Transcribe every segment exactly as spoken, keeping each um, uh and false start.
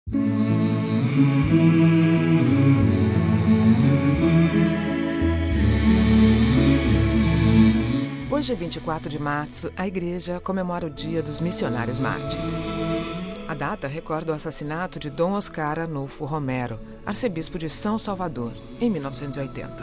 Hoje, vinte e quatro de março, a Igreja comemora o Dia dos Missionários Mártires. A data recorda o assassinato de Dom Oscar Arnulfo Romero, arcebispo de São Salvador, em mil novecentos e oitenta.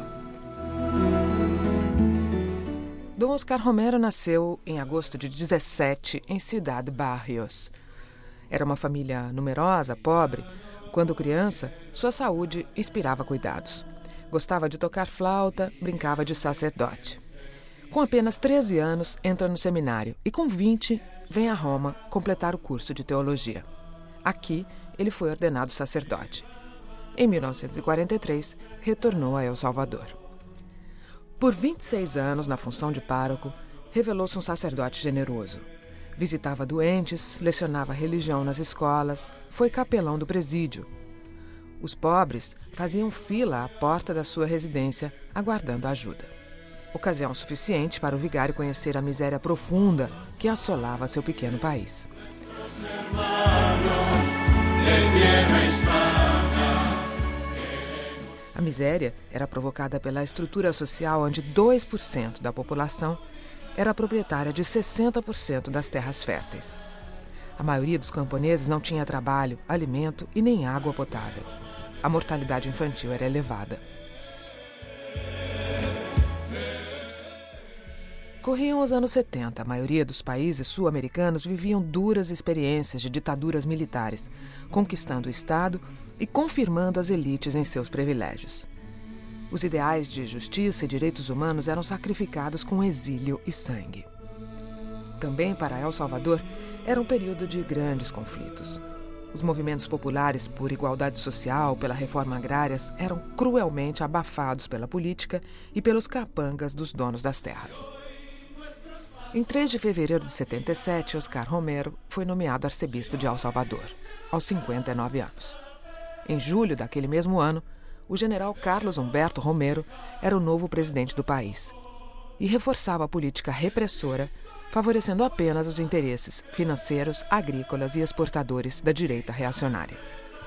Dom Oscar Romero nasceu em agosto de dezessete em Ciudad Barrios. Era uma família numerosa, pobre. Quando criança, sua saúde inspirava cuidados. Gostava de tocar flauta, brincava de sacerdote. Com apenas treze anos, entra no seminário e, com vinte, vem a Roma completar o curso de teologia. Aqui, ele foi ordenado sacerdote. Em mil novecentos e quarenta e três, retornou a El Salvador. Por vinte e seis anos, na função de pároco, revelou-se um sacerdote generoso. Visitava doentes, lecionava religião nas escolas, foi capelão do presídio. Os pobres faziam fila à porta da sua residência, aguardando ajuda. Ocasião suficiente para o vigário conhecer a miséria profunda que assolava seu pequeno país. A miséria era provocada pela estrutura social onde dois por cento da população era proprietária de sessenta por cento das terras férteis. A maioria dos camponeses não tinha trabalho, alimento e nem água potável. A mortalidade infantil era elevada. Corriam os anos setenta. A maioria dos países sul-americanos viviam duras experiências de ditaduras militares, conquistando o Estado e confirmando as elites em seus privilégios. Os ideais de justiça e direitos humanos eram sacrificados com exílio e sangue. Também para El Salvador era um período de grandes conflitos. Os movimentos populares por igualdade social, pela reforma agrária, eram cruelmente abafados pela política e pelos capangas dos donos das terras. Em três de fevereiro de setenta e sete, Oscar Romero foi nomeado arcebispo de El Salvador, aos cinquenta e nove anos. Em julho daquele mesmo ano, o general Carlos Humberto Romero era o novo presidente do país e reforçava a política repressora, favorecendo apenas os interesses financeiros, agrícolas e exportadores da direita reacionária.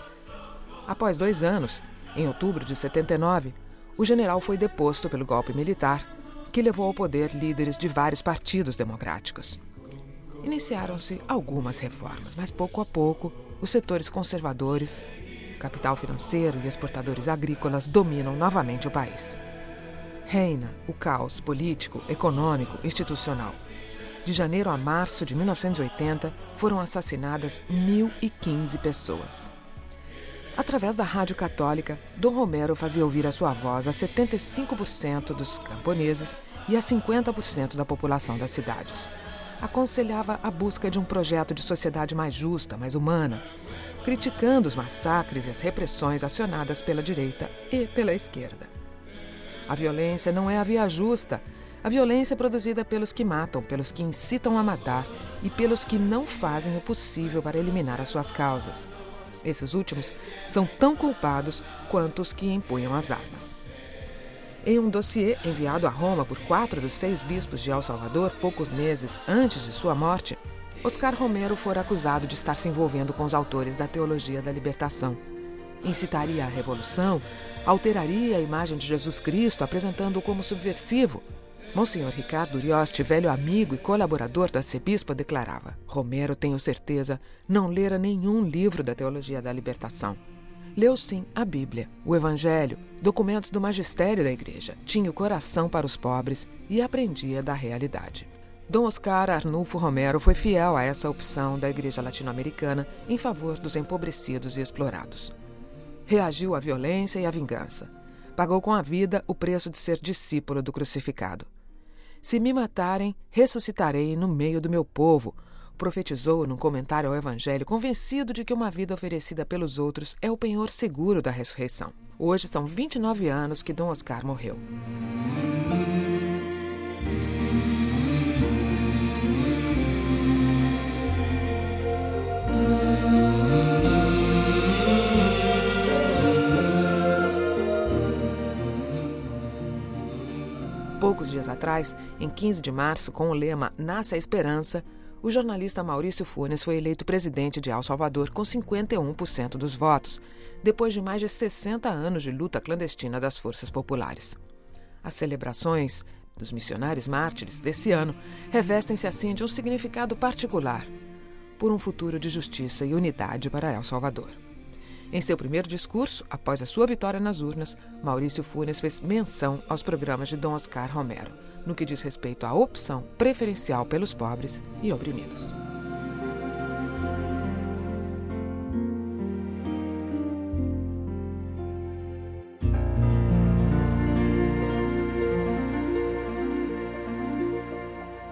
Após dois anos, em outubro de setenta e nove, o general foi deposto pelo golpe militar, que levou ao poder líderes de vários partidos democráticos. Iniciaram-se algumas reformas, mas pouco a pouco os setores conservadores, capital financeiro e exportadores agrícolas dominam novamente o país. Reina o caos político, econômico, institucional. De janeiro a março de mil novecentos e oitenta, foram assassinadas mil e quinze pessoas. Através da rádio católica, Dom Romero fazia ouvir a sua voz a setenta e cinco por cento dos camponeses e a cinquenta por cento da população das cidades. Aconselhava a busca de um projeto de sociedade mais justa, mais humana, criticando os massacres e as repressões acionadas pela direita e pela esquerda. A violência não é a via justa. A violência é produzida pelos que matam, pelos que incitam a matar e pelos que não fazem o possível para eliminar as suas causas. Esses últimos são tão culpados quanto os que empunham as armas. Em um dossiê enviado a Roma por quatro dos seis bispos de El Salvador, poucos meses antes de sua morte, Oscar Romero fora acusado de estar se envolvendo com os autores da teologia da libertação. Incitaria a revolução, alteraria a imagem de Jesus Cristo, apresentando-o como subversivo. Monsenhor Ricardo Urioste, velho amigo e colaborador do arcebispo, declarava: Romero, tenho certeza, não lera nenhum livro da teologia da libertação. Leu sim a Bíblia, o Evangelho, documentos do magistério da Igreja, tinha o coração para os pobres e aprendia da realidade. Dom Oscar Arnulfo Romero foi fiel a essa opção da Igreja latino-americana em favor dos empobrecidos e explorados. Reagiu à violência e à vingança. Pagou com a vida o preço de ser discípulo do crucificado. Se me matarem, ressuscitarei no meio do meu povo, profetizou num comentário ao Evangelho, convencido de que uma vida oferecida pelos outros é o penhor seguro da ressurreição. Hoje são vinte e nove anos que Dom Oscar morreu. Poucos dias atrás, em quinze de março, com o lema Nasce a Esperança, o jornalista Maurício Funes foi eleito presidente de El Salvador com cinquenta e um por cento dos votos, depois de mais de sessenta anos de luta clandestina das forças populares. As celebrações dos missionários mártires desse ano revestem-se assim de um significado particular, por um futuro de justiça e unidade para El Salvador. Em seu primeiro discurso, após a sua vitória nas urnas, Maurício Funes fez menção aos programas de Dom Oscar Romero, no que diz respeito à opção preferencial pelos pobres e oprimidos.